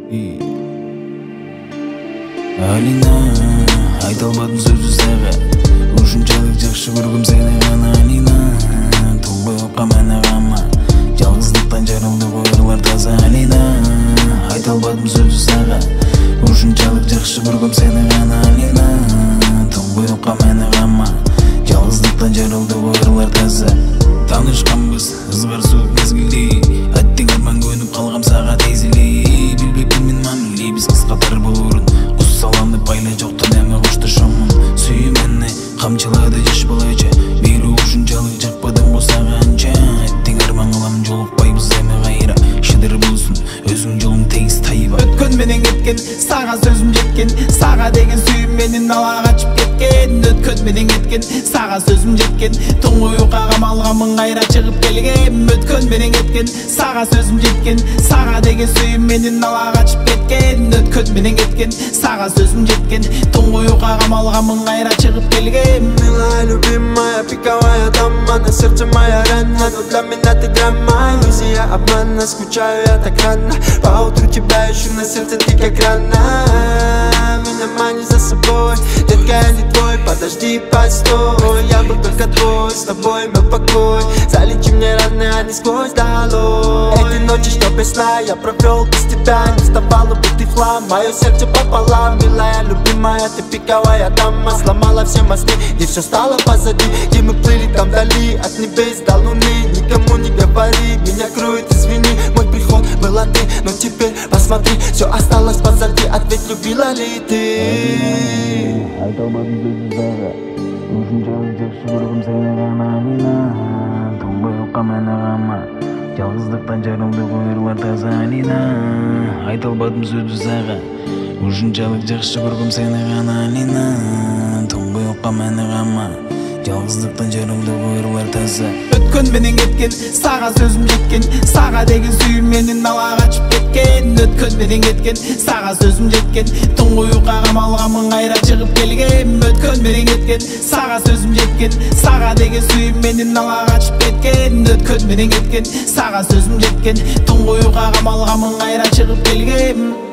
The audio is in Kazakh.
Алина, айта албадым сөзді сага. Ушунчалык жакшы көргөм сени гана Алина. Толбой оккам аны кама. Жалгыздыктан жарылды койлар таза Алина. Айта албадым сөзді сага. Ушунчалык жакшы көргөм сени гана Алина. Толбой оккам аны кама. Жалгыздыктан жарылды койлар таза. Таанышканбыз ызгар суук мезгилде. Аттың арман көнүп калгам сага тезили. Билбеппин мен мамиле биз кыскатар болурун. Саланып байла жоктон эми коштошомун. Сүйүү мени камчылады жаш балача. Бирөө ушунчалык жакпадым го сага анча. Аттың арман кылам жолукпайбыз эми кайра. Шыдыр болсун өзүң жолуң тегиз тайба. Өткөн менен кеткен сага сөзүм жеткен. Сага деген сүйүүм менин ала качып кеткен. Өткөн менен кеткен сага сөзүм жеткен. Туңуюкка камалганмын кайра чыгып келгем. Өткөн менен кеткен сага сөзүм жеткен. Сага деген сүйүүм менин ала качып кеткен. Өткөн менен кеткен сага сөзүм жеткен. Туңуюкка камалганмын кайра чыгып келгем. Милая, любимая, пиковая дама. На сердце моя рана, но для меня ты драма. Иллюзия обмана, скучаю я так рано. Поутру тебя ищу, на сердце ты как рана. Меня манишь за собой, детка, я не твой. Подожди, постой, я был только твой. С тобой имел покой. Залечи мне раны, а не сквозь долой. Эти ночи, что без сна, я провел без тебя. Не вставала бы ты в хлам, мое сердце пополам. Милая, любимая, ты пиковая дама. Сломала все мосты, и все стало позади. Где мы плыли там вдали, от небес до луны. Никому не говори, меня кроет, извини. Мой приход была ты, но теперь посмотри, все осталось позади. Ответь, любила ли ты? Айта албадым сөзді сага. Ушунчалык жакшы көргөм сени гана Алина. Толбой оккам аны кама. Жалгыздыктан жарылды койлар таза Алина. Айта албадым сөзді сага. Ушунчалык жакшы көргөм сени гана Алина. Толбой оккам аны кама. Жалгыздыктан жарылды койлар таза. Өткөн менен кеткен сага сөзүм жеткен. Сага деген сүйүүм менин ала качып кеткен. Өткөн менен кеткен сага сөзүм жеткен. Туңуюкка камалганмын кайра чыгып келгем. Өткөн менен кеткен сага сөзүм жеткен. Сага деген сүйүүм менин ала качып кеткен. Өткөн менен кеткен сага сөзүм жеткен. Туңуюкка камалганмын кайра чыгып келгем.